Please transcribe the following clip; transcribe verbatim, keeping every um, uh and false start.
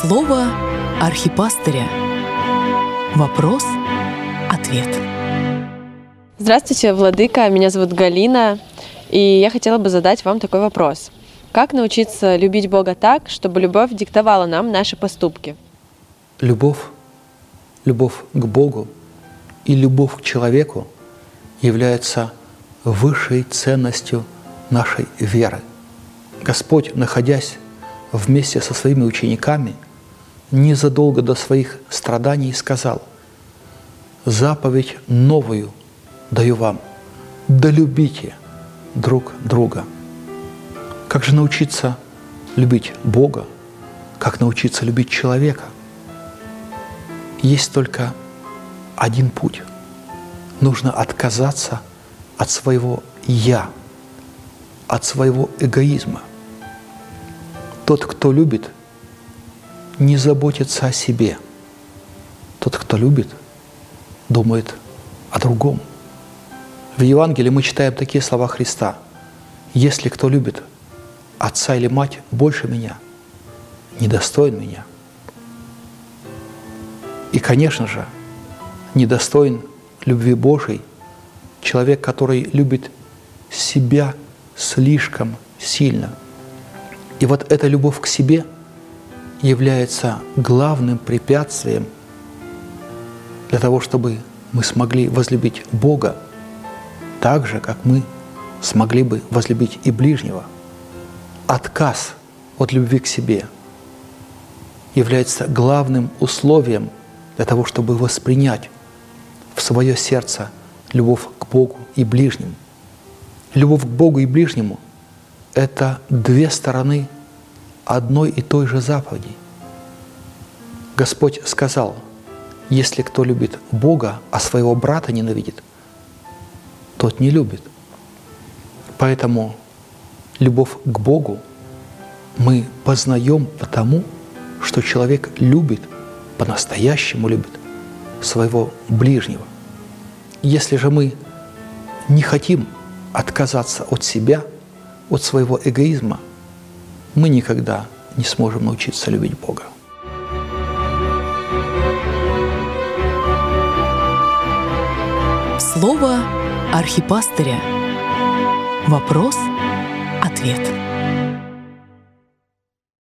Слово архипастыря. Вопрос-ответ. Здравствуйте, владыка, меня зовут Галина, и я хотела бы задать вам такой вопрос. Как научиться любить Бога так, чтобы любовь диктовала нам наши поступки? Любовь, любовь к Богу и любовь к человеку является высшей ценностью нашей веры. Господь, находясь вместе со своими учениками, незадолго до своих страданий сказал: «Заповедь новую даю вам, да любите друг друга». Как же научиться любить Бога? Как научиться любить человека? Есть только один путь. Нужно отказаться от своего «я», от своего эгоизма. Тот, кто любит, не заботится о себе. Тот, кто любит, думает о другом. В Евангелии мы читаем такие слова Христа: «Если кто любит отца или мать больше меня, недостоин меня». И, конечно же, недостоин любви Божией человек, который любит себя слишком сильно. И вот эта любовь к себе является главным препятствием для того, чтобы мы смогли возлюбить Бога так же, как мы смогли бы возлюбить и ближнего. Отказ от любви к себе является главным условием для того, чтобы воспринять в свое сердце любовь к Богу и ближнему. Любовь к Богу и ближнему – это две стороны одной и той же заповеди. Господь сказал: «Если кто любит Бога, а своего брата ненавидит, тот не любит». Поэтому любовь к Богу мы познаем потому, что человек любит, по-настоящему любит своего ближнего. Если же мы не хотим отказаться от себя, от своего эгоизма, мы никогда не сможем научиться любить Бога. Слово архипастыря. Вопрос-ответ.